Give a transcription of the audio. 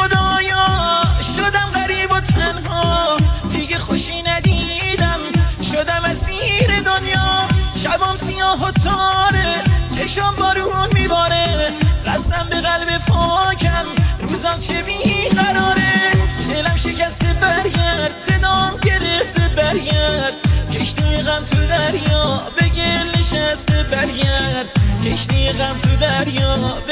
خدایا شدم غریب و تنها، دیگه خوشی ندیدم شدم اسیر دنیا. شبام سیاه و تاره، چشام بارون میباره، قسم به قلب پاکم روزم چه بیقراره. دلم شکسته برگرد، صدام گرفته برگرد، کشتی غم تو دریا به گل نشسته برگرد، کشتی غم تو دریا